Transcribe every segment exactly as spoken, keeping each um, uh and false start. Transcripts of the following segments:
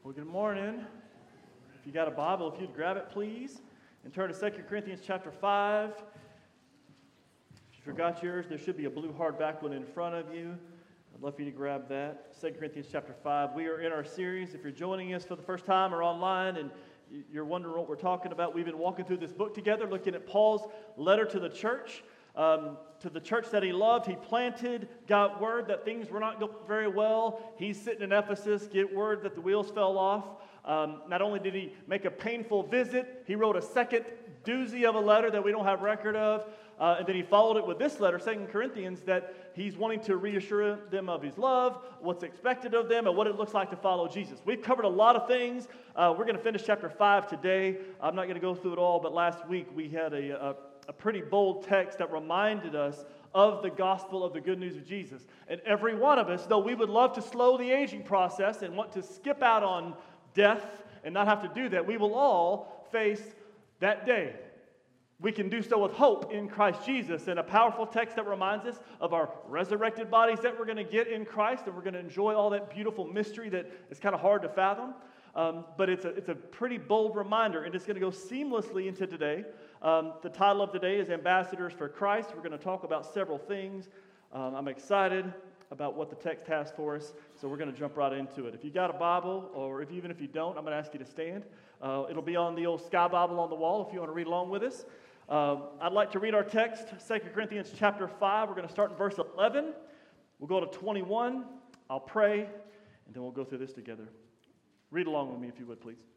Well, good morning. If you got a Bible, if you'd grab it, please, and turn to Second Corinthians chapter five. If you forgot yours, there should be a blue hardback one in front of you. I'd love for you to grab that. Second Corinthians chapter five. We are in our series. If you're joining us for the first time or online and you're wondering what we're talking about, we've been walking through this book together, looking at Paul's letter to the church. Um, to the church that he loved. He planted, got word that things were not going very well. He's sitting in Ephesus, get word that the wheels fell off. Um, not only did he make a painful visit, he wrote a second doozy of a letter that we don't have record of. Uh, and then he followed it with this letter, Second Corinthians, that he's wanting to reassure them of his love, what's expected of them, and what it looks like to follow Jesus. We've covered a lot of things. Uh, we're going to finish chapter five today. I'm not going to go through it all, but last week we had a... a A pretty bold text that reminded us of the gospel of the good news of Jesus. And every one of us, though we would love to slow the aging process and want to skip out on death and not have to do that, we will all face that day. We can do so with hope in Christ Jesus, and a powerful text that reminds us of our resurrected bodies that we're going to get in Christ, and we're going to enjoy all that beautiful mystery that is kind of hard to fathom. Um, but it's a, it's a pretty bold reminder, and it's going to go seamlessly into today. Um, the title of today is Ambassadors for Christ. We're going to talk about several things. Um, I'm excited about what the text has for us, so we're going to jump right into it. If you got a Bible, or if even if you don't, I'm going to ask you to stand. Uh, it'll be on the old Sky Bible on the wall if you want to read along with us. Um, I'd like to read our text, Second Corinthians chapter five. We're going to start in verse eleven. We'll go to twenty-one. I'll pray, and then we'll go through this together. Read along with me if you would, please.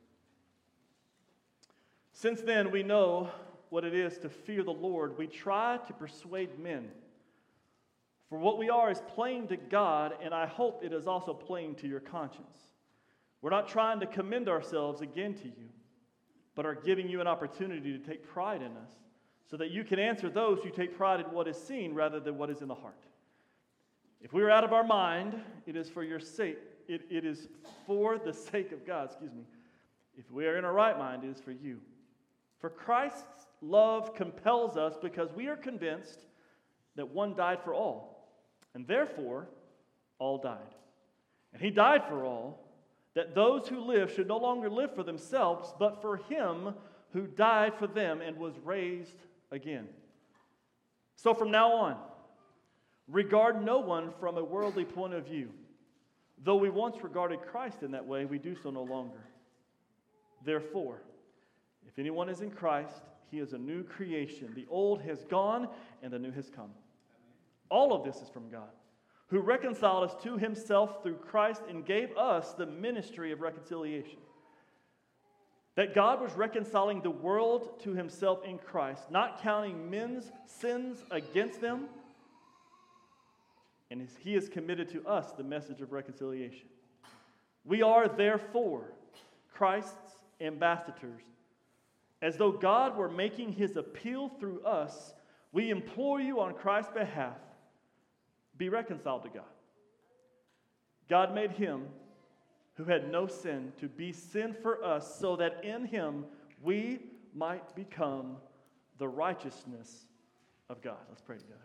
Since then we know what it is to fear the Lord. We try to persuade men. For what we are is plain to God, and I hope it is also plain to your conscience. We're not trying to commend ourselves again to you, but are giving you an opportunity to take pride in us, so that you can answer those who take pride in what is seen rather than what is in the heart. If we are out of our mind, it is for your sake. It, it is for the sake of God, excuse me. If we are in our right mind, it is for you. For Christ's love compels us because we are convinced that one died for all, and therefore all died. And he died for all, that those who live should no longer live for themselves, but for him who died for them and was raised again. So from now on, regard no one from a worldly point of view. Though we once regarded Christ in that way, we do so no longer. Therefore, if anyone is in Christ, he is a new creation. The old has gone and the new has come. All of this is from God, who reconciled us to himself through Christ and gave us the ministry of reconciliation. That God was reconciling the world to himself in Christ, not counting men's sins against them, and he has committed to us the message of reconciliation. We are therefore Christ's ambassadors. As though God were making his appeal through us, we implore you on Christ's behalf, be reconciled to God. God made him who had no sin to be sin for us, so that in him we might become the righteousness of God. Let's pray to God.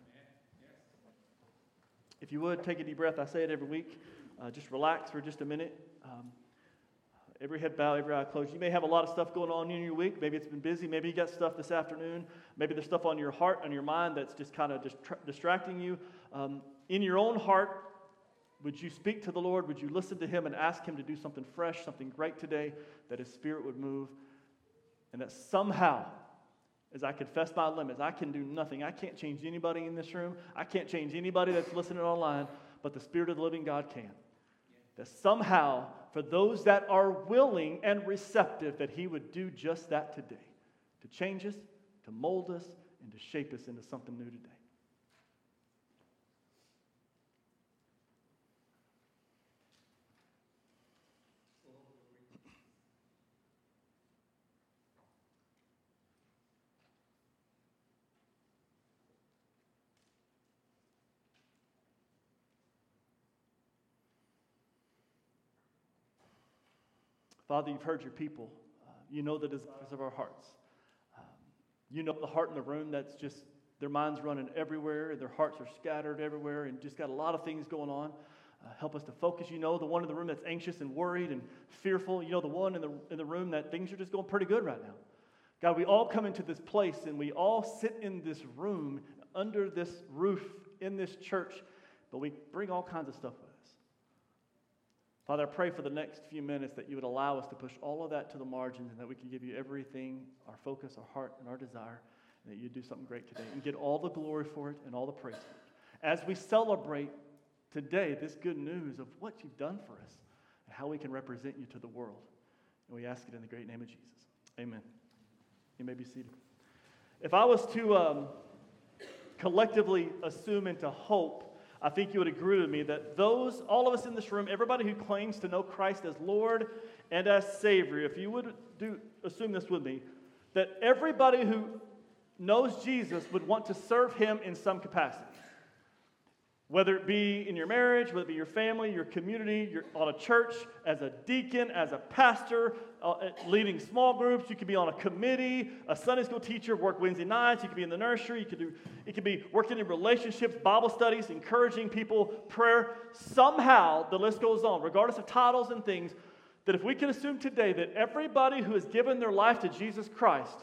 If you would, take a deep breath. I say it every week. Uh, just relax for just a minute. Um, Every head bowed, every eye closed. You may have a lot of stuff going on in your week. Maybe it's been busy. Maybe you got stuff this afternoon. Maybe there's stuff on your heart, on your mind that's just kind of distra- distracting you. Um, in your own heart, would you speak to the Lord? Would you listen to him and ask him to do something fresh, something great today, that his spirit would move? And that somehow, as I confess my limits, I can do nothing. I can't change anybody in this room. I can't change anybody that's listening online, but the Spirit of the living God can. That somehow, for those that are willing and receptive, that he would do just that today. To change us, to mold us, and to shape us into something new today. Father, you've heard your people. Uh, you know the desires of our hearts. Um, you know the heart in the room that's just, their minds running everywhere, and their hearts are scattered everywhere, and just got a lot of things going on. Uh, help us to focus. You know the one in the room that's anxious and worried and fearful. You know the one in the, in the room that things are just going pretty good right now. God, we all come into this place and we all sit in this room under this roof in this church, but we bring all kinds of stuff with us. Father, I pray for the next few minutes that you would allow us to push all of that to the margins and that we can give you everything, our focus, our heart, and our desire, and that you do something great today and get all the glory for it and all the praise for it. As we celebrate today this good news of what you've done for us and how we can represent you to the world. And we ask it in the great name of Jesus. Amen. You may be seated. If I was to um, collectively assume into hope, I think you would agree with me that those, all of us in this room, everybody who claims to know Christ as Lord and as Savior, if you would do assume this with me, that everybody who knows Jesus would want to serve him in some capacity. Whether it be in your marriage, whether it be your family, your community, you're on a church, as a deacon, as a pastor, uh, leading small groups, you could be on a committee, a Sunday school teacher, work Wednesday nights, you could be in the nursery, you could do, it could be working in relationships, Bible studies, encouraging people, prayer. Somehow, the list goes on, regardless of titles and things, that if we can assume today that everybody who has given their life to Jesus Christ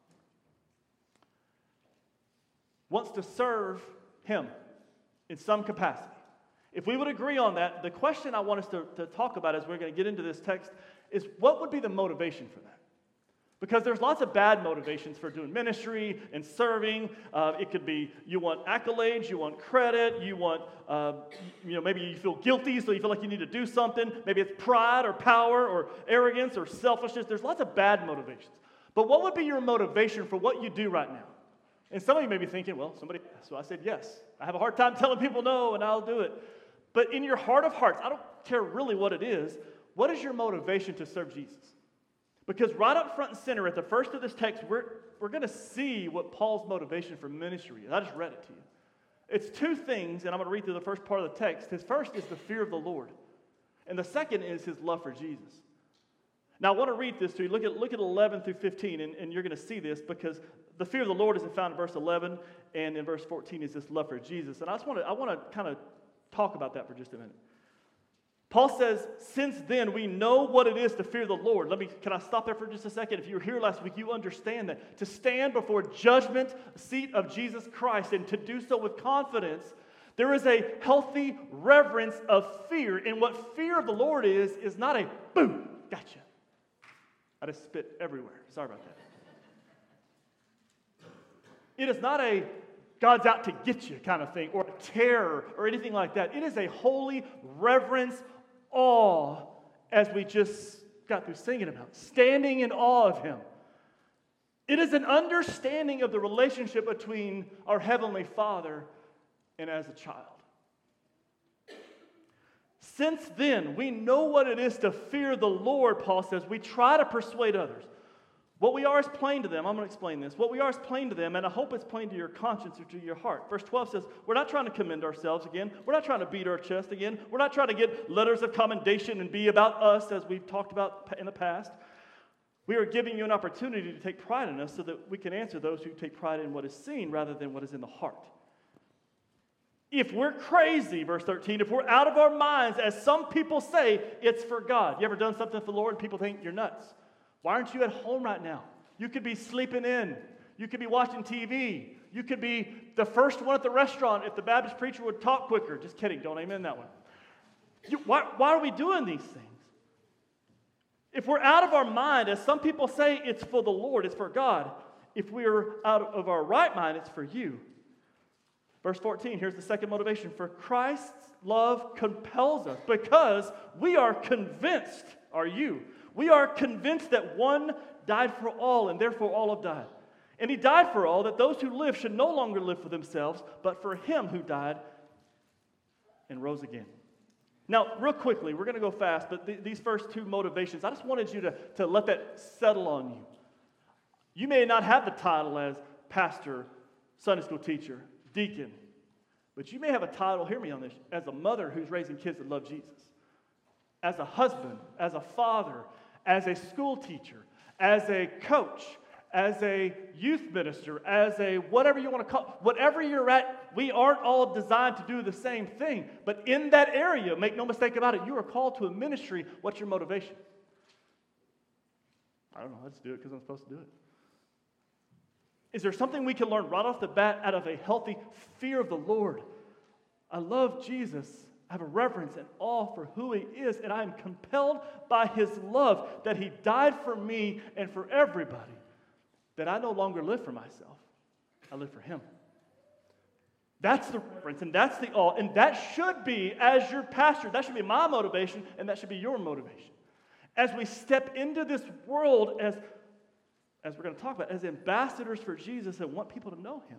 wants to serve him in some capacity. If we would agree on that, the question I want us to, to talk about as we're going to get into this text is what would be the motivation for that? Because there's lots of bad motivations for doing ministry and serving. Uh, it could be you want accolades, you want credit, you want, uh, you know, maybe you feel guilty, so you feel like you need to do something. Maybe it's pride or power or arrogance or selfishness. There's lots of bad motivations. But what would be your motivation for what you do right now? And some of you may be thinking, well, somebody, so I said yes. I have a hard time telling people no, and I'll do it. But in your heart of hearts, I don't care really what it is, what is your motivation to serve Jesus? Because right up front and center at the first of this text, we're, we're going to see what Paul's motivation for ministry is. I just read it to you. It's two things, and I'm going to read through the first part of the text. His first is the fear of the Lord, and the second is his love for Jesus. Now, I want to read this to you. Look at, look at eleven through fifteen, and, and you're going to see this because the fear of the Lord is found in verse eleven, and in verse fourteen is this love for Jesus. And I just want to, I want to kind of talk about that for just a minute. Paul says, since then we know what it is to fear the Lord. Let me, can I stop there for just a second? If you were here last week, you understand that. To stand before judgment seat of Jesus Christ and to do so with confidence, there is a healthy reverence of fear. And what fear of the Lord is, is not a boom, gotcha. I just spit everywhere. Sorry about that. It is not a God's out to get you kind of thing or a terror or anything like that. It is a holy reverence, awe, as we just got through singing about, standing in awe of him. It is an understanding of the relationship between our Heavenly Father and as a child. Since then, we know what it is to fear the Lord, Paul says. We try to persuade others. What we are is plain to them. I'm going to explain this. What we are is plain to them, and I hope it's plain to your conscience or to your heart. Verse twelve says, we're not trying to commend ourselves again. We're not trying to beat our chest again. We're not trying to get letters of commendation and be about us as we've talked about in the past. We are giving you an opportunity to take pride in us so that we can answer those who take pride in what is seen rather than what is in the heart. If we're crazy, verse thirteen, if we're out of our minds, as some people say, it's for God. You ever done something for the Lord and people think you're nuts? Why aren't you at home right now? You could be sleeping in. You could be watching T V. You could be the first one at the restaurant if the Baptist preacher would talk quicker. Just kidding. Don't amen that one. You, why, why are we doing these things? If we're out of our mind, as some people say, it's for the Lord, it's for God. If we're out of our right mind, it's for you. Verse fourteen, here's the second motivation. For Christ's love compels us because we are convinced, are you? We are convinced that one died for all, and therefore all have died. And he died for all, that those who live should no longer live for themselves, but for him who died and rose again. Now, real quickly, we're going to go fast, but th- these first two motivations, I just wanted you to, to let that settle on you. You may not have the title as pastor, Sunday school teacher, deacon, but you may have a title, hear me on this, as a mother who's raising kids that love Jesus, as a husband, as a father, as a school teacher, as a coach, as a youth minister, as a whatever you want to call, whatever you're at we aren't all designed to do the same thing. But in that area, make no mistake about it, you are called to a ministry. What's your motivation? I don't know. I just do it because I'm supposed to do it. Is there something we can learn right off the bat out of a healthy fear of the Lord? I love Jesus. I have a reverence and awe for who he is, and I am compelled by his love that he died for me and for everybody, that I no longer live for myself. I live for him. That's the reverence, and that's the awe, and that should be, as your pastor, that should be my motivation, and that should be your motivation. As we step into this world as as we're going to talk about, as ambassadors for Jesus and want people to know him.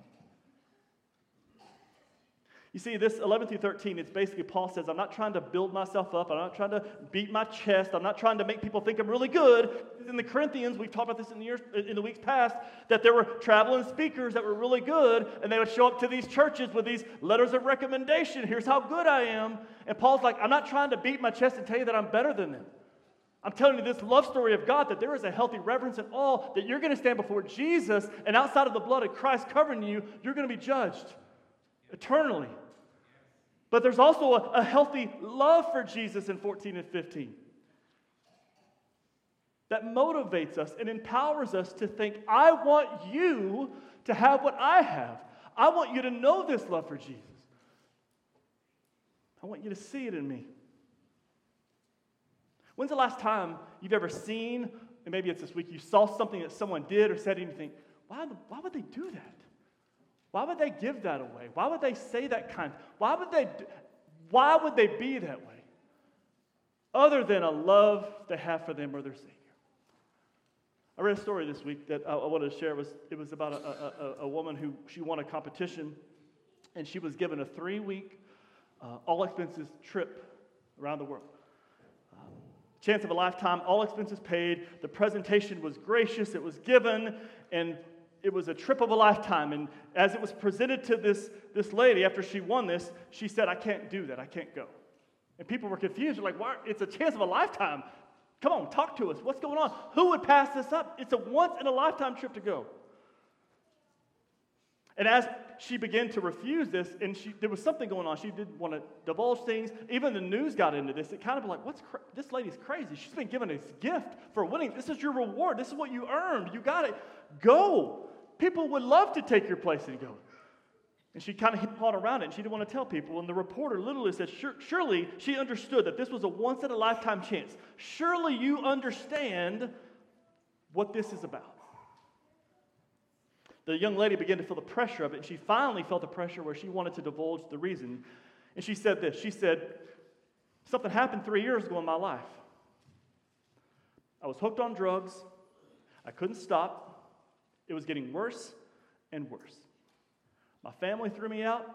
You see, this eleven through thirteen, it's basically Paul says, I'm not trying to build myself up. I'm not trying to beat my chest. I'm not trying to make people think I'm really good. In the Corinthians, we've talked about this in the, years, in the weeks past, that there were traveling speakers that were really good, and they would show up to these churches with these letters of recommendation. Here's how good I am. And Paul's like, I'm not trying to beat my chest and tell you that I'm better than them. I'm telling you this love story of God, that there is a healthy reverence and awe, that you're going to stand before Jesus, and outside of the blood of Christ covering you, you're going to be judged eternally. But there's also a, a healthy love for Jesus in fourteen and fifteen that motivates us and empowers us to think, I want you to have what I have. I want you to know this love for Jesus. I want you to see it in me. When's the last time you've ever seen, and maybe it's this week, you saw something that someone did or said and you think, why, why would they do that? Why would they give that away? Why would they say that kind? Why would they, why would they be that way? Other than a love they have for them or their Savior. I read a story this week that I, I wanted to share. It was, it was about a, a, a woman who, she won a competition, and she was given a three-week, uh, all-expenses trip around the world. Chance of a lifetime, all expenses paid. The presentation was gracious. It was given, and it was a trip of a lifetime. And as it was presented to this, this lady after she won this, she said, I can't do that. I can't go. And people were confused. They're like, "Why? It's a chance of a lifetime. Come on, talk to us. What's going on? Who would pass this up? It's a once-in-a-lifetime trip to go." And as she began to refuse this, and she, there was something going on. She didn't want to divulge things. Even the news got into this. It kind of like, what's cra- this lady's crazy. She's been given this gift for winning. This is your reward. This is what you earned. You got it. Go. People would love to take your place and go. And she kind of hit on around it, and she didn't want to tell people. And the reporter literally said, Sur- surely she understood that this was a once-in-a-lifetime chance. Surely you understand what this is about. The young lady began to feel the pressure of it, and she finally felt the pressure where she wanted to divulge the reason. And she said this. She said, something happened three years ago in my life. I was hooked on drugs. I couldn't stop. It was getting worse and worse. My family threw me out.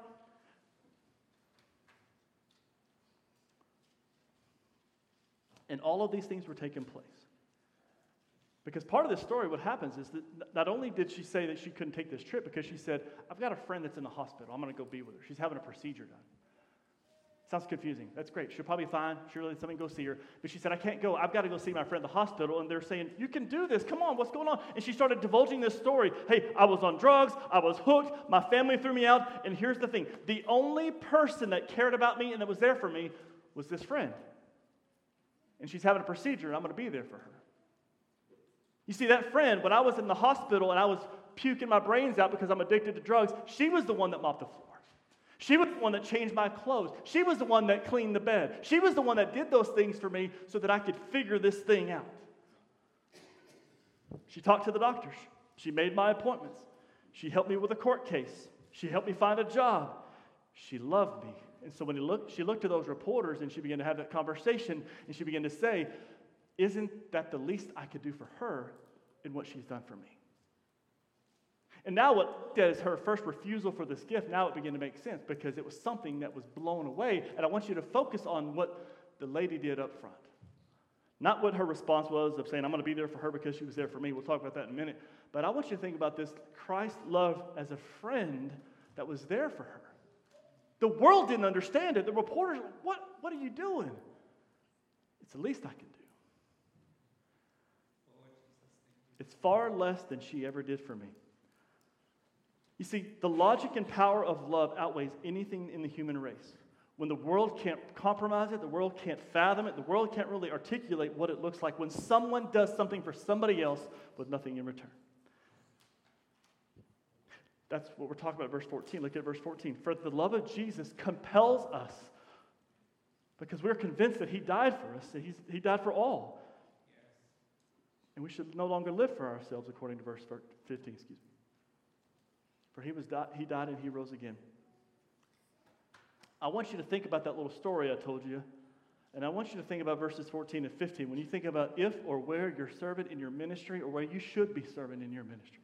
And all of these things were taking place. Because part of this story, what happens is that not only did she say that she couldn't take this trip, because she said, I've got a friend that's in the hospital. I'm going to go be with her. She's having a procedure done. Sounds confusing. That's great. She'll probably be fine. Surely somebody go see her. But she said, I can't go. I've got to go see my friend at the hospital. And they're saying, you can do this. Come on, what's going on? And she started divulging this story. Hey, I was on drugs. I was hooked. My family threw me out. And here's the thing. The only person that cared about me and that was there for me was this friend. And she's having a procedure, and I'm going to be there for her. You see, that friend, when I was in the hospital and I was puking my brains out because I'm addicted to drugs, she was the one that mopped the floor. She was the one that changed my clothes. She was the one that cleaned the bed. She was the one that did those things for me so that I could figure this thing out. She talked to the doctors. She made my appointments. She helped me with a court case. She helped me find a job. She loved me. And so when he looked, she looked to those reporters and she began to have that conversation and she began to say, isn't that the least I could do for her in what she's done for me? And now what is her first refusal for this gift, now it began to make sense because it was something that was blown away. And I want you to focus on what the lady did up front. Not what her response was of saying, I'm going to be there for her because she was there for me. We'll talk about that in a minute. But I want you to think about this Christ love as a friend that was there for her. The world didn't understand it. The reporters, what, what are you doing? It's the least I can do. It's far less than she ever did for me. You see, the logic and power of love outweighs anything in the human race. When the world can't compromise it, the world can't fathom it, the world can't really articulate what it looks like when someone does something for somebody else with nothing in return. That's what we're talking about in verse fourteen. Look at verse fourteen. For the love of Jesus compels us because we're convinced that he died for us, that he's, he died for all. And we should no longer live for ourselves, according to verse fifteen, excuse me. For he was di- he died and he rose again. I want you to think about that little story I told you, and I want you to think about verses fourteen and fifteen. When you think about if or where you're serving in your ministry or where you should be serving in your ministry.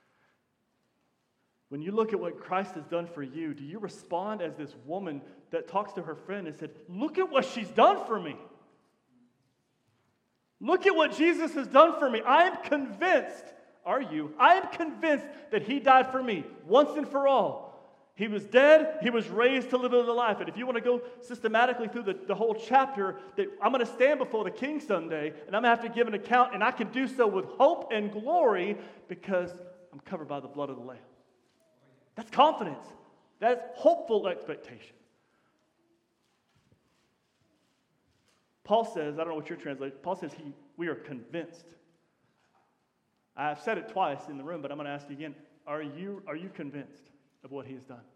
When you look at what Christ has done for you, do you respond as this woman that talks to her friend and said, look at what she's done for me. Look at what Jesus has done for me. I am convinced, are you? I am convinced that he died for me once and for all. He was dead, he was raised to live another life. And if you want to go systematically through the, the whole chapter, that I'm going to stand before the king someday, and I'm going to have to give an account, and I can do so with hope and glory because I'm covered by the blood of the Lamb. That's confidence. That's hopeful expectation. Paul says, I don't know what your translation, Paul says he, we are convinced. I've said it twice in the room, but I'm going to ask you again. Are you, are you convinced of what he has done?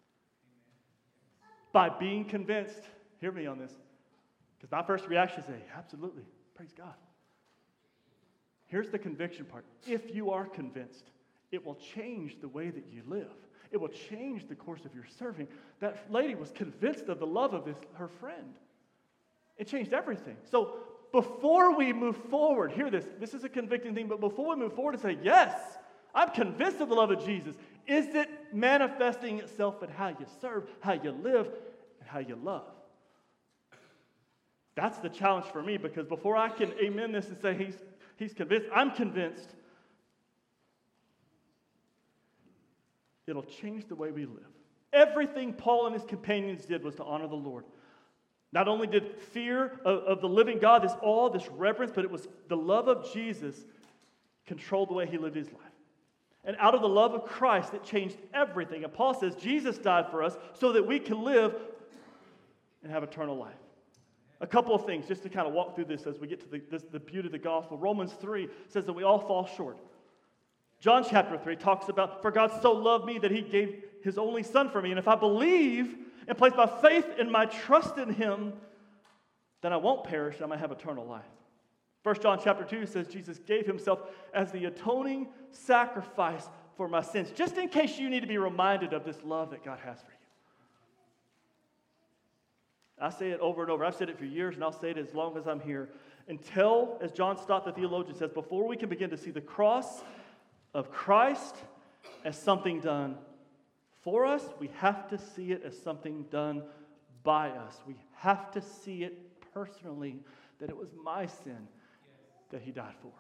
By being convinced, hear me on this, because my first reaction is, say, absolutely, praise God. Here's the conviction part. If you are convinced, it will change the way that you live. It will change the course of your serving. That lady was convinced of the love of this, her friend. It changed everything. So before we move forward, hear this, this is a convicting thing, but before we move forward and say, yes, I'm convinced of the love of Jesus, is it manifesting itself in how you serve, how you live, and how you love? That's the challenge for me, because before I can amen this and say he's, he's convinced, I'm convinced, it'll change the way we live. Everything Paul and his companions did was to honor the Lord. Not only did fear of, of the living God, this awe, this reverence, but it was the love of Jesus controlled the way he lived his life. And out of the love of Christ, it changed everything. And Paul says Jesus died for us so that we can live and have eternal life. A couple of things just to kind of walk through this as we get to the, this, the beauty of the gospel. Romans three says that we all fall short. John chapter three talks about, for God so loved me that he gave his only son for me. And if I believe and place my faith and my trust in him, then I won't perish and I might have eternal life. First John chapter two says Jesus gave himself as the atoning sacrifice for my sins, just in case you need to be reminded of this love that God has for you. I say it over and over. I've said it for years, and I'll say it as long as I'm here. Until, as John Stott, the theologian, says, before we can begin to see the cross of Christ as something done for us, we have to see it as something done by us. We have to see it personally, that it was my sin that he died for.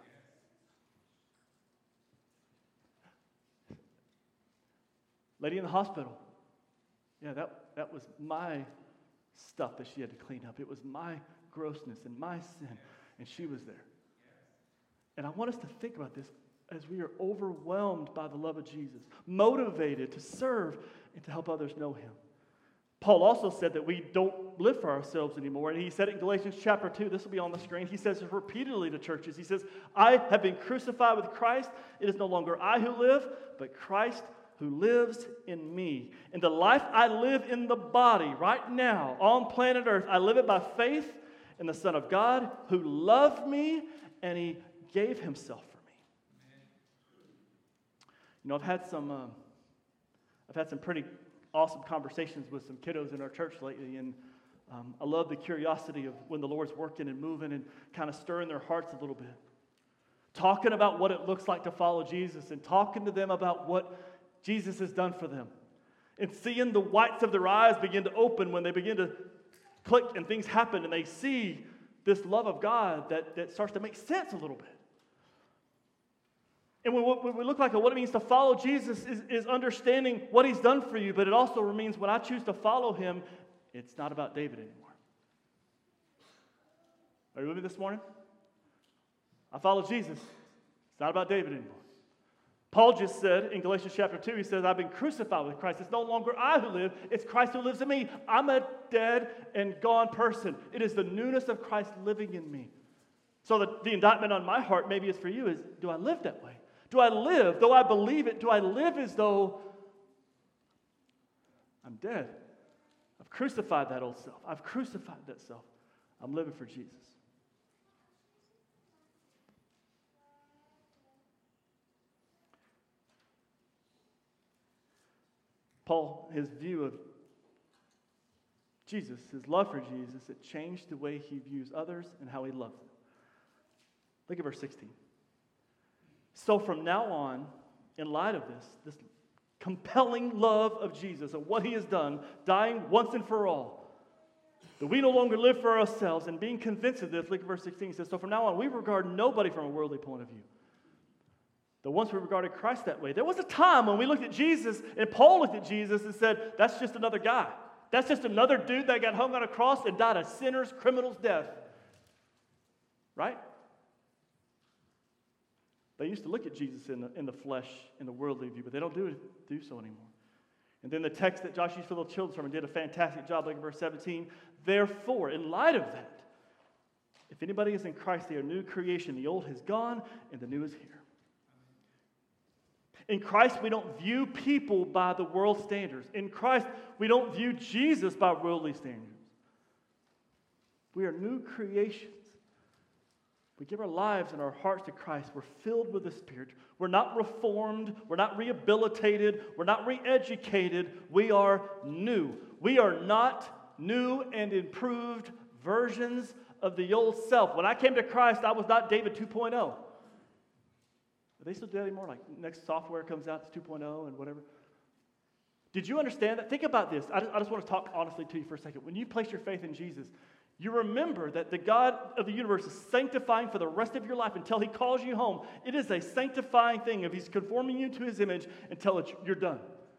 Lady in the hospital, yeah, that, that was my stuff that she had to clean up. It was my grossness and my sin, and she was there. And I want us to think about this as we are overwhelmed by the love of Jesus, motivated to serve and to help others know him. Paul also said that we don't live for ourselves anymore, and he said it in Galatians chapter two. This will be on the screen. He says it repeatedly to churches. He says, I have been crucified with Christ. It is no longer I who live, but Christ who lives in me. And the life I live in the body right now on planet Earth, I live it by faith in the Son of God who loved me and he gave himself for me. You know, I've had some, um, I've had some pretty awesome conversations with some kiddos in our church lately, and um, I love the curiosity of when the Lord's working and moving and kind of stirring their hearts a little bit. Talking about what it looks like to follow Jesus and talking to them about what Jesus has done for them. And seeing the whites of their eyes begin to open when they begin to click and things happen and they see this love of God that, that starts to make sense a little bit. And when, when we look like what it means to follow Jesus is, is understanding what he's done for you, but it also means when I choose to follow him, it's not about David anymore. Are you with me this morning? I follow Jesus. It's not about David anymore. Paul just said in Galatians chapter two, he says, I've been crucified with Christ. It's no longer I who live, it's Christ who lives in me. I'm a dead and gone person. It is the newness of Christ living in me. So the, the indictment on my heart, maybe is for you, is do I live that way? Do I live, though I believe it, do I live as though I'm dead? I've crucified that old self. I've crucified that self. I'm living for Jesus. Paul, his view of Jesus, his love for Jesus, it changed the way he views others and how he loves them. Look at verse sixteen. So from now on, in light of this, this compelling love of Jesus and what he has done, dying once and for all, that we no longer live for ourselves, and being convinced of this, look at verse sixteen, he says, so from now on, we regard nobody from a worldly point of view. That once we regarded Christ that way. There was a time when we looked at Jesus, and Paul looked at Jesus and said, that's just another guy. That's just another dude that got hung on a cross and died a sinner's, criminal's death. Right? They used to look at Jesus in the, in the flesh, in the worldly view, but they don't do, it, do so anymore. And then the text that Josh used for the children's sermon did a fantastic job, like verse seventeen. Therefore, in light of that, if anybody is in Christ, they are a new creation. The old has gone, and the new is here. In Christ, we don't view people by the world's standards. In Christ, we don't view Jesus by worldly standards. We are new creations. We give our lives and our hearts to Christ. We're filled with the Spirit. We're not reformed. We're not rehabilitated. We're not re-educated. We are new. We are not new and improved versions of the old self. When I came to Christ, I was not David two point oh. Are they still do that anymore? Like next software comes out, it's two point oh and whatever. Did you understand that? Think about this. I just, I just want to talk honestly to you for a second. When you place your faith in Jesus, you remember that the God of the universe is sanctifying for the rest of your life until he calls you home. It is a sanctifying thing if he's conforming you to his image until it's, you're done.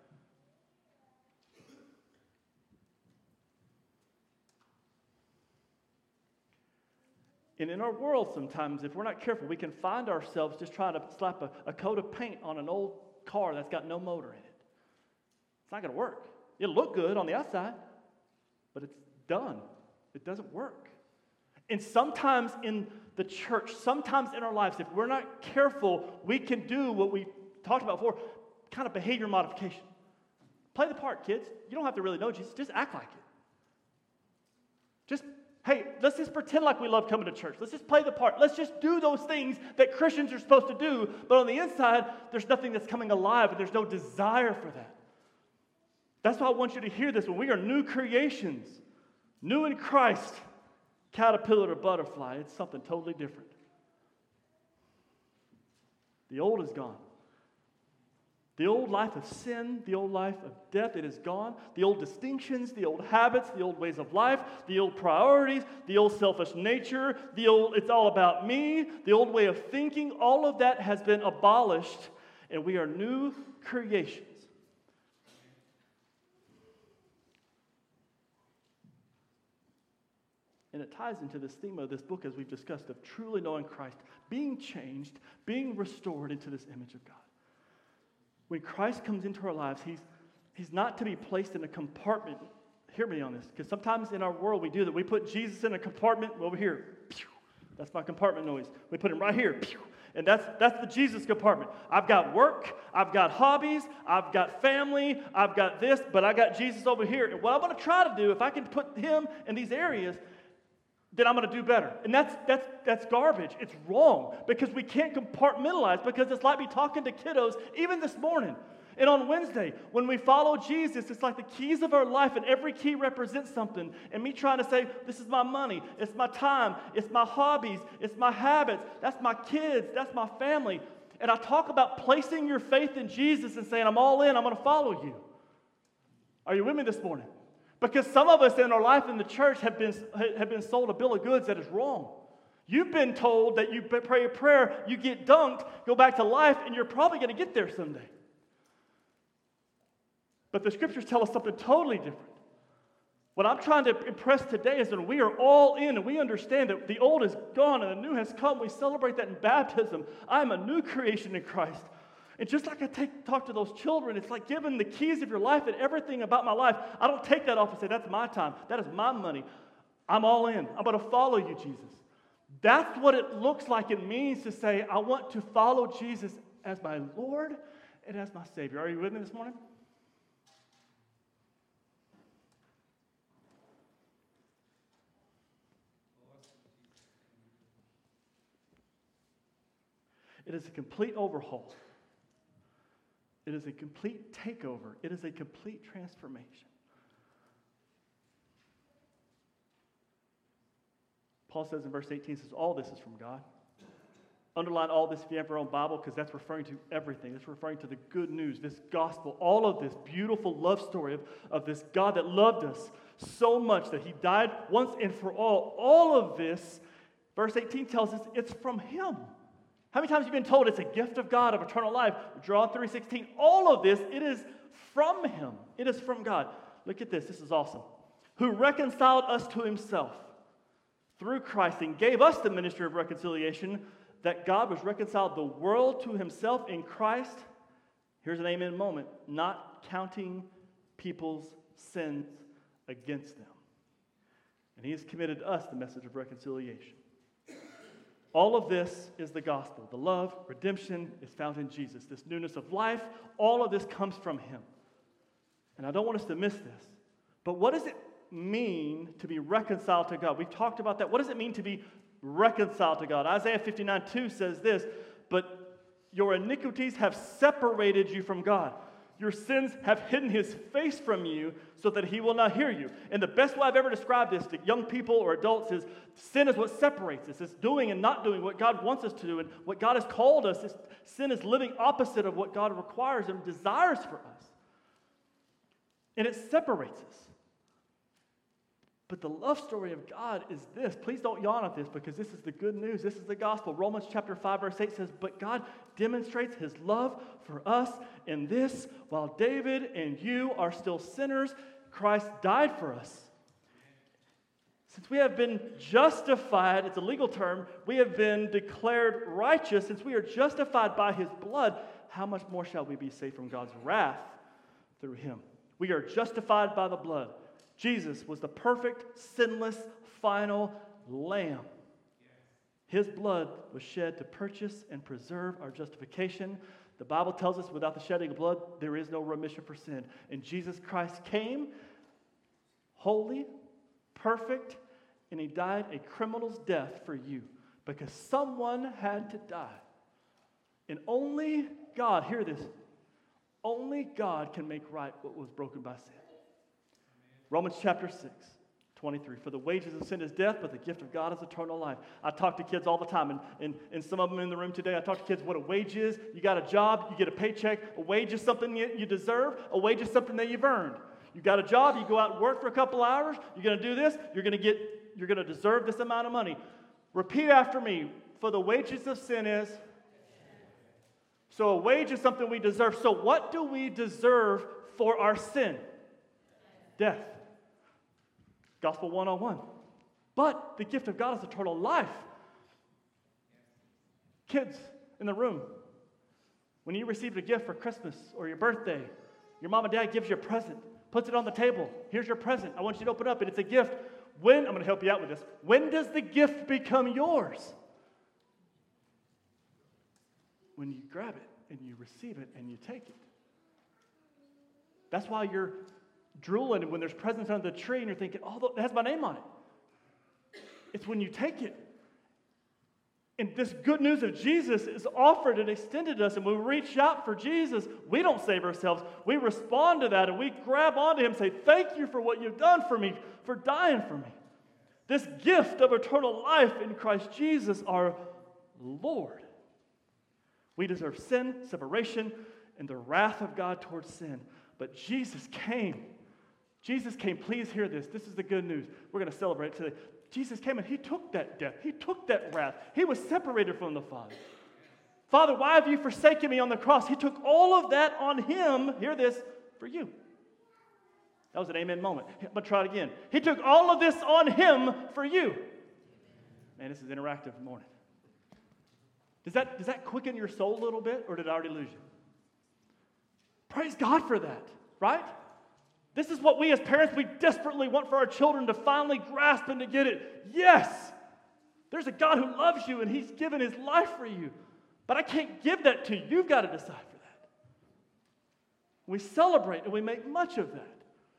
And in our world sometimes, if we're not careful, we can find ourselves just trying to slap a, a coat of paint on an old car that's got no motor in it. It's not going to work. It'll look good on the outside, but it's done. It doesn't work. And sometimes in the church, sometimes in our lives, if we're not careful, we can do what we talked about before, kind of behavior modification. Play the part, kids. You don't have to really know Jesus. Just act like it. Just Hey, let's just pretend like we love coming to church. Let's just play the part. Let's just do those things that Christians are supposed to do. But on the inside, there's nothing that's coming alive, and there's no desire for that. That's why I want you to hear this. When we are new creations, new in Christ, caterpillar to butterfly, it's something totally different. The old is gone. The old life of sin, the old life of death, it is gone. The old distinctions, the old habits, the old ways of life, the old priorities, the old selfish nature, the old it's all about me, the old way of thinking, all of that has been abolished, and we are new creations. And it ties into this theme of this book, as we've discussed, of truly knowing Christ, being changed, being restored into this image of God. When Christ comes into our lives, he's, he's not to be placed in a compartment. Hear me on this, because sometimes in our world we do that. We put Jesus in a compartment over here. Pew, that's my compartment noise. We put him right here. Pew, and that's, that's the Jesus compartment. I've got work. I've got hobbies. I've got family. I've got this, but I got Jesus over here. And what I'm going to try to do, if I can put him in these areas, then I'm going to do better. And that's that's that's garbage. It's wrong because we can't compartmentalize, because it's like me talking to kiddos even this morning. And on Wednesday, when we follow Jesus, it's like the keys of our life, and every key represents something. And me trying to say, this is my money, it's my time, it's my hobbies, it's my habits, that's my kids, that's my family. And I talk about placing your faith in Jesus and saying, I'm all in, I'm going to follow you. Are you with me this morning? Because some of us in our life in the church have been, have been sold a bill of goods that is wrong. You've been told that you pray a prayer, you get dunked, go back to life, and you're probably going to get there someday. But the scriptures tell us something totally different. What I'm trying to impress today is that we are all in, and we understand that the old is gone and the new has come. We celebrate that in baptism. I am a new creation in Christ. And just like I take, talk to those children, it's like giving the keys of your life and everything about my life. I don't take that off and say, that's my time. That is my money. I'm all in. I'm going to follow you, Jesus. That's what it looks like it means to say, I want to follow Jesus as my Lord and as my Savior. Are you with me this morning? It is a complete overhaul. It is a complete takeover. It is a complete transformation. Paul says in verse eighteen, says, all this is from God. Underline all this if you have your own Bible, because that's referring to everything. It's referring to the good news, this gospel, all of this beautiful love story of, of this God that loved us so much that he died once and for all. All of this, verse eighteen tells us, it's from him. How many times have you been told it's a gift of God of eternal life? John three sixteen. All of this, it is from him. It is from God. Look at this. This is awesome. Who reconciled us to himself through Christ and gave us the ministry of reconciliation, that God was reconciled the world to himself in Christ. Here's an amen moment. Not counting people's sins against them. And he has committed to us the message of reconciliation. All of this is the gospel. The love, redemption is found in Jesus. This newness of life, all of this comes from him. And I don't want us to miss this. But what does it mean to be reconciled to God? We've talked about that. What does it mean to be reconciled to God? Isaiah fifty-nine two says this, but your iniquities have separated you from God. Your sins have hidden his face from you so that he will not hear you. And the best way I've ever described this to young people or adults is sin is what separates us. It's doing and not doing what God wants us to do. And what God has called us, is, sin is living opposite of what God requires and desires for us. And it separates us. But the love story of God is this. Please don't yawn at this, because this is the good news. This is the gospel. Romans chapter five, verse eight says, but God demonstrates his love for us in this: while David and you are still sinners, Christ died for us. Since we have been justified, it's a legal term, we have been declared righteous. Since we are justified by his blood, how much more shall we be saved from God's wrath through him? We are justified by the blood. Jesus was the perfect, sinless, final lamb. His blood was shed to purchase and preserve our justification. The Bible tells us without the shedding of blood, there is no remission for sin. And Jesus Christ came holy, perfect, and he died a criminal's death for you because someone had to die. And only God, hear this, only God can make right what was broken by sin. Romans chapter six, twenty-three. For the wages of sin is death, but the gift of God is eternal life. I talk to kids all the time, and, and, and some of them in the room today, I talk to kids what a wage is. You got a job, you get a paycheck. A wage is something you, you deserve. A wage is something that you've earned. You got a job, you go out and work for a couple hours, you're going to do this, you're going to get, you're going to deserve this amount of money. Repeat after me. For the wages of sin is... So a wage is something we deserve. So what do we deserve for our sin? Death. Gospel one oh one. But the gift of God is eternal life. Kids in the room, when you received a gift for Christmas or your birthday, your mom and dad gives you a present, puts it on the table. Here's your present. I want you to open it up, and it's a gift. When, I'm going to help you out with this. When does the gift become yours? When you grab it and you receive it and you take it. That's why you're drooling when there's presents under the tree and you're thinking, oh, that has my name on it. It's when you take it. And this good news of Jesus is offered and extended to us, and when we reach out for Jesus, we don't save ourselves. We respond to that, and we grab onto him and say, thank you for what you've done for me, for dying for me. This gift of eternal life in Christ Jesus, our Lord. We deserve sin, separation, and the wrath of God towards sin. But Jesus came. Jesus came. Please hear this. This is the good news. We're going to celebrate today. Jesus came and he took that death. He took that wrath. He was separated from the Father. Father, why have you forsaken me on the cross? He took all of that on him, hear this, for you. That was an amen moment. I'm going to try it again. He took all of this on him for you. Man, this is interactive morning. Does that, does that quicken your soul a little bit, or did I already lose you? Praise God for that, right? This is what we as parents, we desperately want for our children to finally grasp and to get it. Yes, there's a God who loves you and he's given his life for you. But I can't give that to you. You've got to decide for that. We celebrate and we make much of that.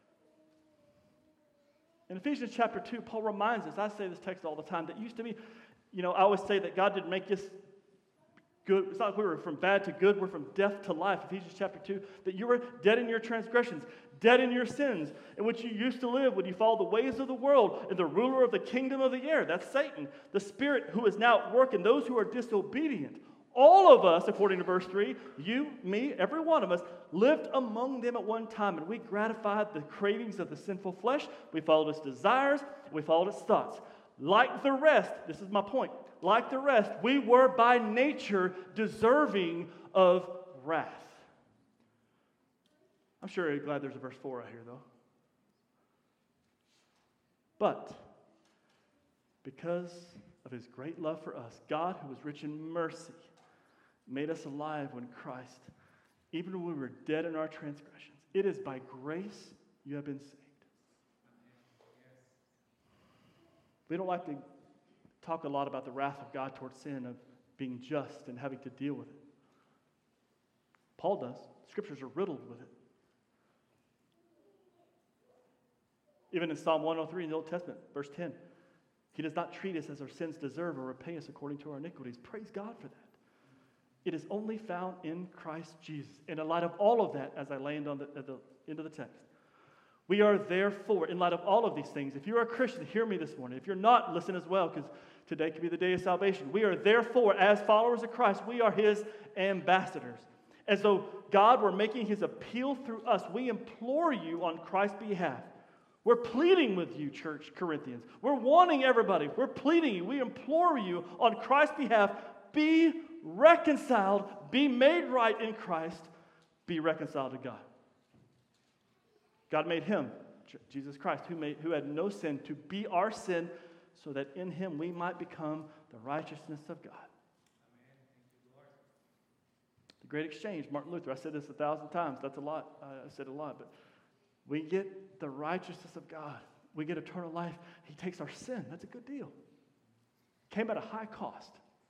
In Ephesians chapter two, Paul reminds us, I say this text all the time, that used to be, you know, I always say that God didn't make us good. It's not like we were from bad to good, we're from death to life. Ephesians chapter two, that you were dead in your transgressions, dead in your sins, in which you used to live when you followed the ways of the world and the ruler of the kingdom of the air. That's Satan, the spirit who is now at work in those who are disobedient. All of us, according to verse three, you, me, every one of us, lived among them at one time, and we gratified the cravings of the sinful flesh. We followed its desires, we followed its thoughts. Like the rest, this is my point, like the rest, we were by nature deserving of wrath. I'm sure you're glad there's a verse four out here, though. But because of his great love for us, God, who was rich in mercy, made us alive when Christ, even when we were dead in our transgressions. It is by grace you have been saved. We don't like to talk a lot about the wrath of God towards sin, of being just and having to deal with it. Paul does. Scriptures are riddled with it. Even in Psalm one oh three in the Old Testament, verse ten, he does not treat us as our sins deserve or repay us according to our iniquities. Praise God for that. It is only found in Christ Jesus. And in light of all of that, as I land on the, at the end of the text, we are therefore, in light of all of these things, if you are a Christian, hear me this morning. If you're not, listen as well, because today could be the day of salvation. We are therefore, as followers of Christ, we are his ambassadors. As though God were making his appeal through us, we implore you on Christ's behalf. We're pleading with you, church, Corinthians. We're wanting everybody. We're pleading you. We implore you on Christ's behalf, be reconciled, be made right in Christ, be reconciled to God. God made him, Jesus Christ, who, made, who had no sin, to be our sin, so that in him we might become the righteousness of God. The great exchange, Martin Luther, I said this a thousand times, that's a lot, I said a lot, but we get the righteousness of God. We get eternal life. He takes our sin. That's a good deal. Came at a high cost.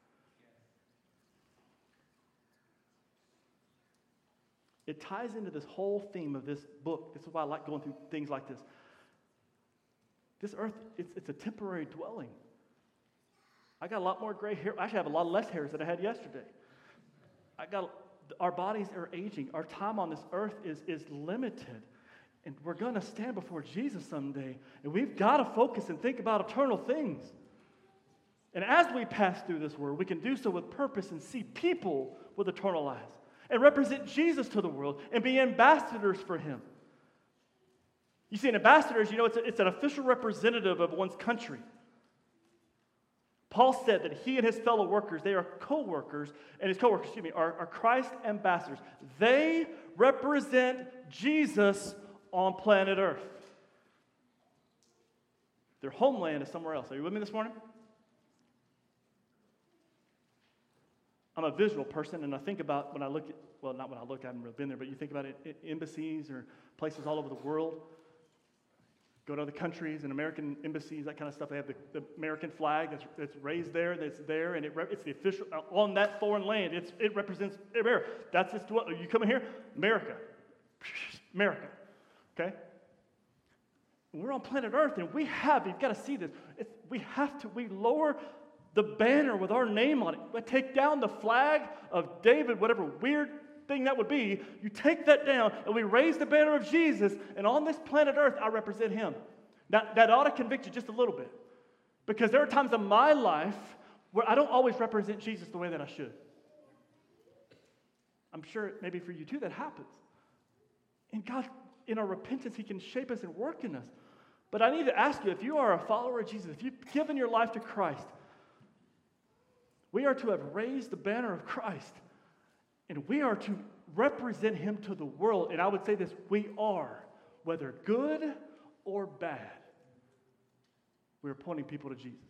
It ties into this whole theme of this book. This is why I like going through things like this. This earth, it's, it's a temporary dwelling. I got a lot more gray hair. I actually have a lot less hairs than I had yesterday. I got, our bodies are aging. Our time on this earth is, is limited. And we're going to stand before Jesus someday. And we've got to focus and think about eternal things. And as we pass through this world, we can do so with purpose and see people with eternal eyes. And represent Jesus to the world and be ambassadors for him. You see, an ambassador is, you know, it's, a, it's an official representative of one's country. Paul said that he and his fellow workers, they are co-workers, and his co-workers, excuse me, are, are Christ ambassadors. They represent Jesus on planet Earth. Their homeland is somewhere else. Are you with me this morning? I'm a visual person, and I think about when I look at, well, not when I look, I haven't really been there, but you think about it, it, embassies or places all over the world. Go to other countries and American embassies, that kind of stuff. They have the, the American flag that's, that's raised there, that's there, and it, it's the official, on that foreign land, it's, it represents America. That's just what, you come in here, America. America. Okay? We're on planet Earth, and we have, you've got to see this, it's, we have to, we lower the banner with our name on it. We take down the flag of David, whatever weird thing that would be. You take that down, and we raise the banner of Jesus, and on this planet Earth, I represent him. Now, that ought to convict you just a little bit, because there are times in my life where I don't always represent Jesus the way that I should. I'm sure maybe for you too that happens. And God, in our repentance, he can shape us and work in us. But I need to ask you, if you are a follower of Jesus, if you've given your life to Christ, we are to have raised the banner of Christ, and we are to represent him to the world. And I would say this, we are, whether good or bad, we are pointing people to Jesus.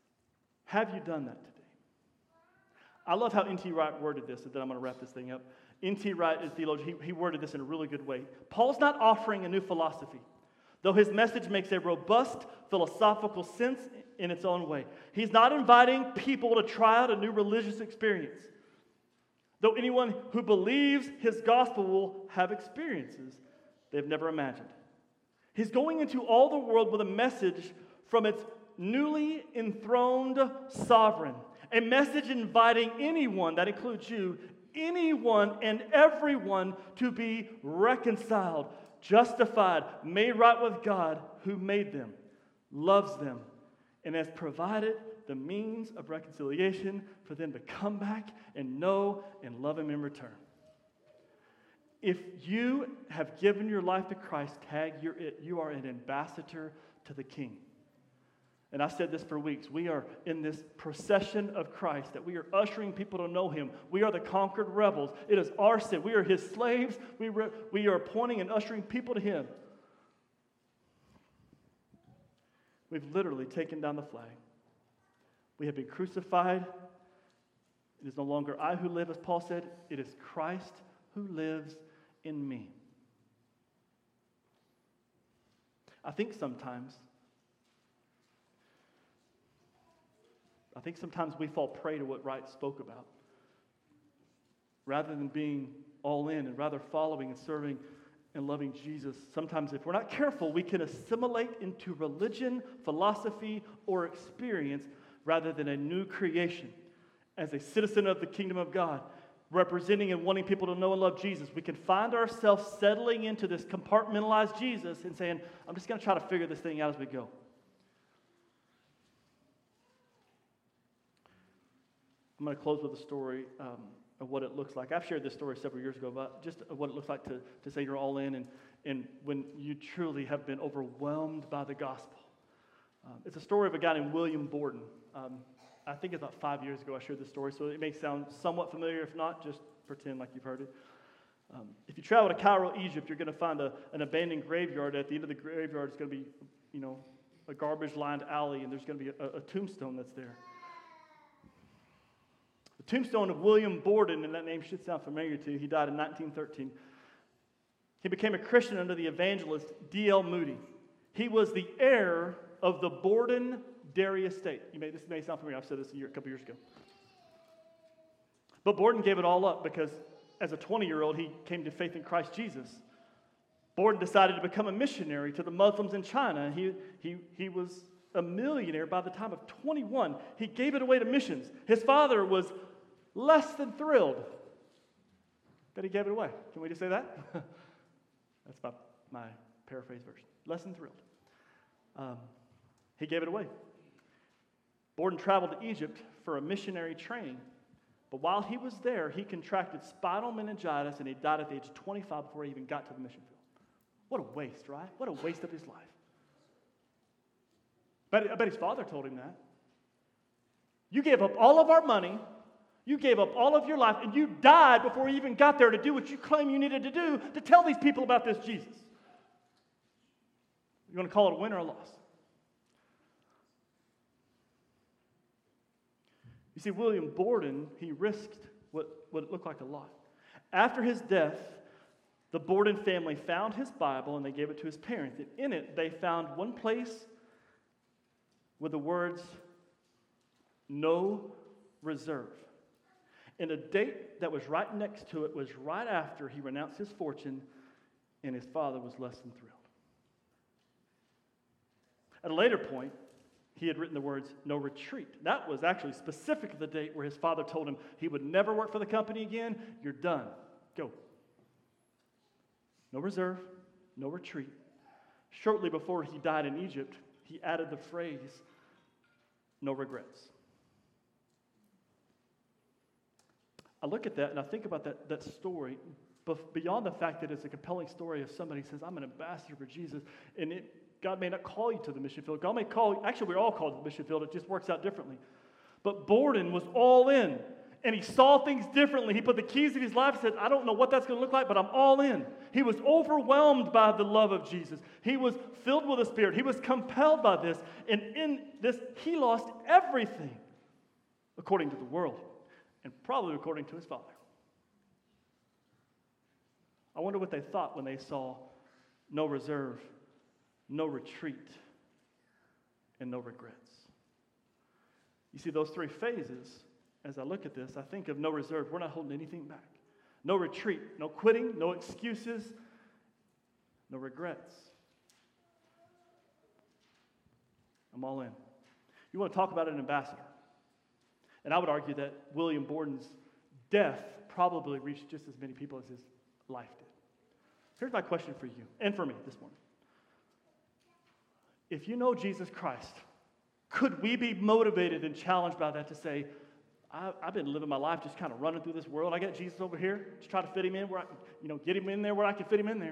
Have you done that today? I love how N T Wright worded this, and then I'm going to wrap this thing up. N T Wright, a theologian, he, he worded this in a really good way. Paul's not offering a new philosophy, though his message makes a robust philosophical sense in its own way. He's not inviting people to try out a new religious experience, though anyone who believes his gospel will have experiences they've never imagined. He's going into all the world with a message from its newly enthroned sovereign, a message inviting anyone, that includes you, anyone and everyone to be reconciled, justified, made right with God who made them, loves them, and has provided the means of reconciliation for them to come back and know and love Him in return. If you have given your life to Christ, tag, you're it. You are an ambassador to the King. And I said this for weeks. We are in this procession of Christ, that we are ushering people to know Him. We are the conquered rebels. It is our sin. We are His slaves. We, re- we are pointing and ushering people to Him. We've literally taken down the flag. We have been crucified. It is no longer I who live, as Paul said. It is Christ who lives in me. I think sometimes, I think sometimes we fall prey to what Wright spoke about. Rather than being all in and rather following and serving and loving Jesus, sometimes if we're not careful, we can assimilate into religion, philosophy, or experience rather than a new creation. As a citizen of the kingdom of God, representing and wanting people to know and love Jesus, we can find ourselves settling into this compartmentalized Jesus and saying, I'm just going to try to figure this thing out as we go. I'm going to close with a story um, of what it looks like. I've shared this story several years ago, but just what it looks like to, to say you're all in and, and when you truly have been overwhelmed by the gospel. Um, it's a story of a guy named William Borden. Um, I think it's about five years ago I shared this story, so it may sound somewhat familiar. If not, just pretend like you've heard it. Um, if you travel to Cairo, Egypt, you're going to find a, an abandoned graveyard. At the end of the graveyard, it's going to be, you know, a garbage-lined alley, and there's going to be a, a tombstone that's there. The tombstone of William Borden, and that name should sound familiar to you. He died in nineteen thirteen. He became a Christian under the evangelist D L Moody. He was the heir of the Borden dairy estate. You may, this may sound familiar. I've said this a, year, a couple years ago. But Borden gave it all up because as a twenty-year-old, he came to faith in Christ Jesus. Borden decided to become a missionary to the Muslims in China. He, he, he was a millionaire by the time of twenty-one. He gave it away to missions. His father was less than thrilled that he gave it away. Can we just say that? That's my, my paraphrase version. Less than thrilled. Um, he gave it away. Borden traveled to Egypt for a missionary training. But while he was there, he contracted spinal meningitis and he died at the age of twenty-five before he even got to the mission field. What a waste, right? What a waste of his life. But I bet his father told him that. You gave up all of our money, you gave up all of your life, and you died before you even got there to do what you claim you needed to do to tell these people about this Jesus. You want to call it a win or a loss? You see, William Borden, he risked what, what looked like a lot. After his death, the Borden family found his Bible and they gave it to his parents. And in it, they found one place with the words, no reserve. And a date that was right next to it was right after he renounced his fortune and his father was less than thrilled. At a later point, he had written the words, no retreat. That was actually specific to the date where his father told him he would never work for the company again. You're done. Go. No reserve, no retreat. Shortly before he died in Egypt, he added the phrase, no regrets. I look at that and I think about that, that story, but beyond the fact that it's a compelling story of somebody who says, I'm an ambassador for Jesus, and it God may not call you to the mission field. God may call you, actually we're all called to the mission field, it just works out differently. But Borden was all in, and he saw things differently. He put the keys of his life and said, I don't know what that's going to look like, but I'm all in. He was overwhelmed by the love of Jesus. He was filled with the Spirit. He was compelled by this, and in this, he lost everything according to the world, and probably according to his father. I wonder what they thought when they saw no reserve, no retreat, and no regrets. You see, those three phases, as I look at this, I think of no reserve. We're not holding anything back. No retreat, no quitting, no excuses, no regrets. I'm all in. You want to talk about an ambassador? And I would argue that William Borden's death probably reached just as many people as his life did. Here's my question for you and for me this morning. If you know Jesus Christ, could we be motivated and challenged by that to say, I, I've been living my life just kind of running through this world. I got Jesus over here. Just try to fit him in where I, you know, get him in there where I can fit him in there.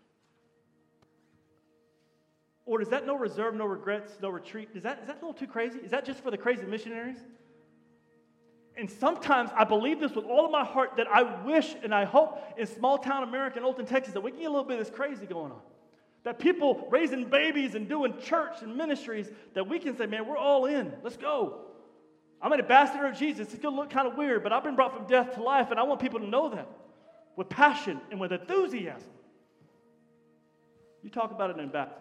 Or is that no reserve, no regrets, no retreat? Is that, is that a little too crazy? Is that just for the crazy missionaries? And sometimes I believe this with all of my heart that I wish and I hope in small town America and Olton, Texas, that we can get a little bit of this crazy going on. That people raising babies and doing church and ministries, that we can say, man, we're all in. Let's go. I'm an ambassador of Jesus. It's going to look kind of weird, but I've been brought from death to life, and I want people to know that with passion and with enthusiasm. You talk about an ambassador.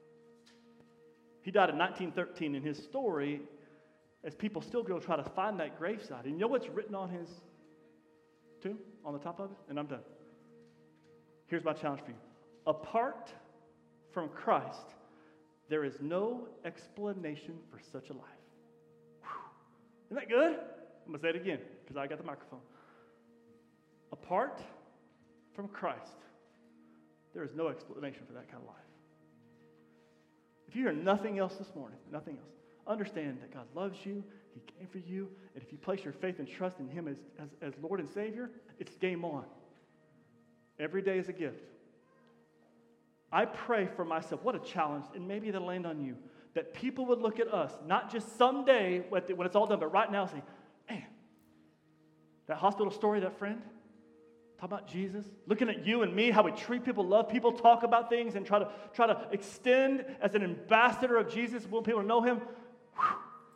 He died in nineteen thirteen, and his story, as people still go try to find that gravesite. And you know what's written on his tomb, on the top of it? And I'm done. Here's my challenge for you. Apart from Christ, there is no explanation for such a life. Whew. Isn't that good? I'm going to say it again because I got the microphone. Apart from Christ, there is no explanation for that kind of life. If you hear nothing else this morning, nothing else, understand that God loves you, he came for you, and if you place your faith and trust in him as, as, as Lord and Savior, it's game on. Every day is a gift. I pray for myself, what a challenge, and maybe that'll land on you, that people would look at us, not just someday when it's all done, but right now say, man, that hospital story, that friend, talk about Jesus, looking at you and me, how we treat people, love people, talk about things, and try to try to extend as an ambassador of Jesus, want people to know him. Whew.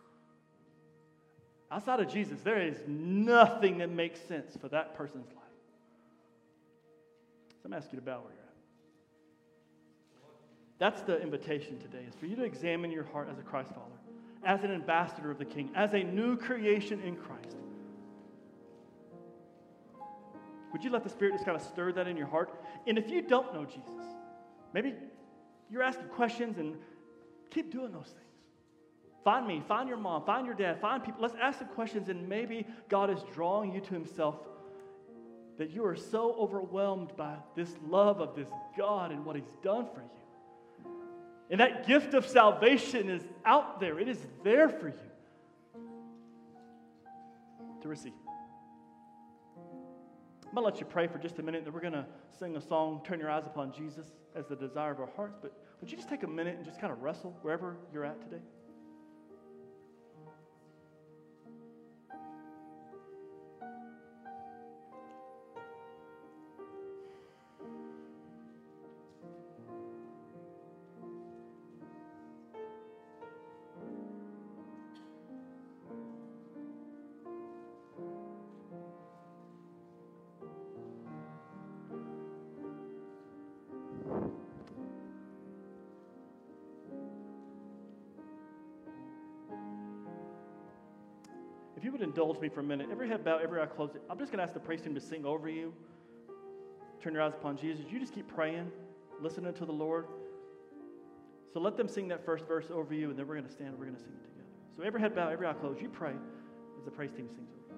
Outside of Jesus, there is nothing that makes sense for that person's life. So I'm going to ask you to bow where you're at. That's the invitation today, is for you to examine your heart as a Christ follower, as an ambassador of the King, as a new creation in Christ. Would you let the Spirit just kind of stir that in your heart? And if you don't know Jesus, maybe you're asking questions, and keep doing those things. Find me, find your mom, find your dad, find people. Let's ask the questions, and maybe God is drawing you to himself, that you are so overwhelmed by this love of this God and what he's done for you. And that gift of salvation is out there. It is there for you to receive. I'm going to let you pray for just a minute, then we're going to sing a song, Turn Your Eyes Upon Jesus, as the desire of our hearts. But would you just take a minute and just kind of wrestle wherever you're at today? If you would indulge me for a minute, every head bowed, every eye closed. I'm just going to ask the praise team to sing over you. Turn your eyes upon Jesus. You just keep praying, listening to the Lord. So let them sing that first verse over you, and then we're going to stand and we're going to sing it together. So every head bowed, every eye closed. You pray as the praise team sings over you.